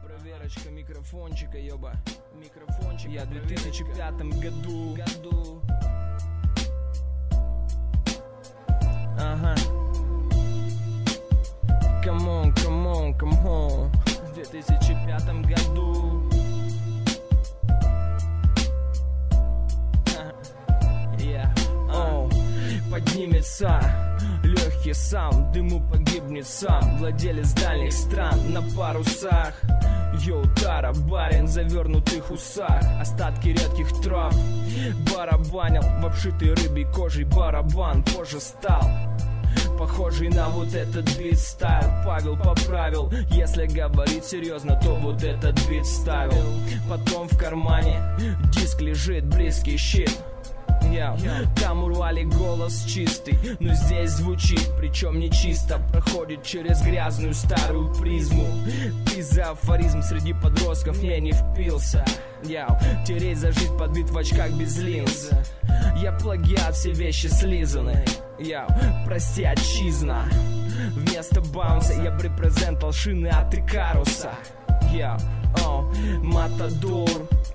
Проверочка микрофончика, ёба. Микрофончик. Я в 2005 году. Ага. Come on, come on, come on. В 2005 году. Поднимется легкий сам, дыму погибнет сам. Владелец дальних стран на парусах. Йоу, Тара, барин, завернутых усах. Остатки редких трав барабанил в обшитый рыбьей кожей барабан. Позже стал похожий на вот этот бит-стайл. Павел поправил, если говорить серьезно, то вот этот бит ставил. Потом в кармане диск лежит, близкий щит. Там урвали голос чистый, но здесь звучит, причем не чисто. Проходит через грязную старую призму. Ты за афоризм среди подростков мне не впился. Тереть за жизнь подбит в очках без линз. Я плагиат, все вещи слизаны. Прости, отчизна. Вместо баунса я репрезентал шины от Икаруса. Матадор.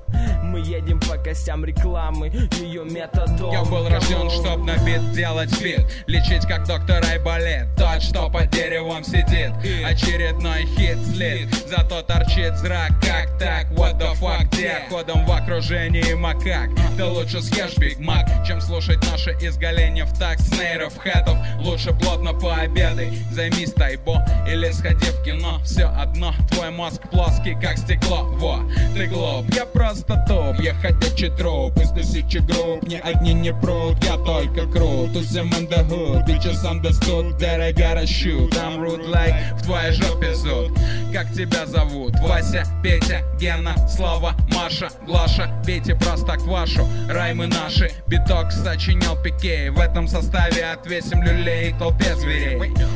Мы едем по костям рекламы, ее методом. Я был рожден, чтоб на бит делать фит, лечить как доктор Айболит. Тот, что под деревом сидит, очередной хит слит. Зато торчит зрак, как так, what the fuck, где? Ходом в окружении макак. Ты лучше съешь Биг Мак, чем слушать наши изгаления в такт снейров, хэтов. Лучше плотно пообедай, займись тайбо или сходи в кино. Все одно, твой мозг плоский, как стекло. Во, ты глуп, я просто топ, я ходячий труп. Из тысячи групп ни одни не прут, я только крут. Усим in the hood, bitches understood that I gotta shoot. I'm rude like в твоей жопе зуд. Как тебя зовут? Вася, Петя, Гена, Слава, Маша, Глаша. Пейте просто квашу, раймы наши. Биток сочинял Пикей. В этом составе отвесим люлей толпе зверей.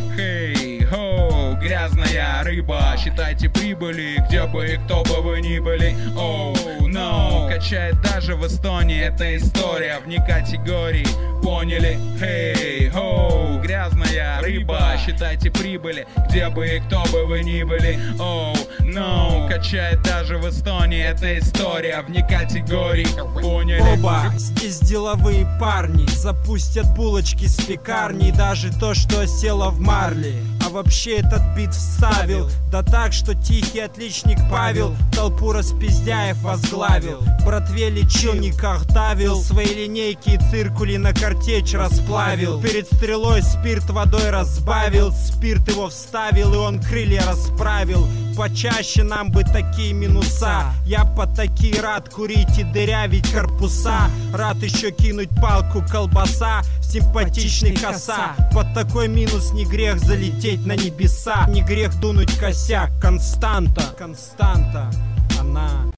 Хей, хоу, грязная рыба. Считайте прибыли, где бы и кто бы вы ни были. Оу, no. Качает даже в Эстонии эта история вне категории. Поняли? Хей, хоу, грязная рыба. Считайте прибыли, где бы и кто бы вы ни были. Оу, no. Качает даже в Эстонии эта история вне категории. Поняли? Оба, здесь деловые парни запустят булочки с пекарни. Даже то, что осело в марле. А вообще этот бит вставил, да так, что тихий отличник Павел толпу распиздяев возглавил. Братве лечил, никак давил, свои линейки и циркули на картечь расплавил. Перед стрелой спирт водой разбавил, спирт его вставил, и он крылья расправил. Почаще нам бы такие минуса. Я по такие рад курить и дырявить корпуса. Рад еще кинуть палку колбаса в симпатичный коса. Под такой минус не грех залететь на небеса. Не грех дунуть косяк. Константа, она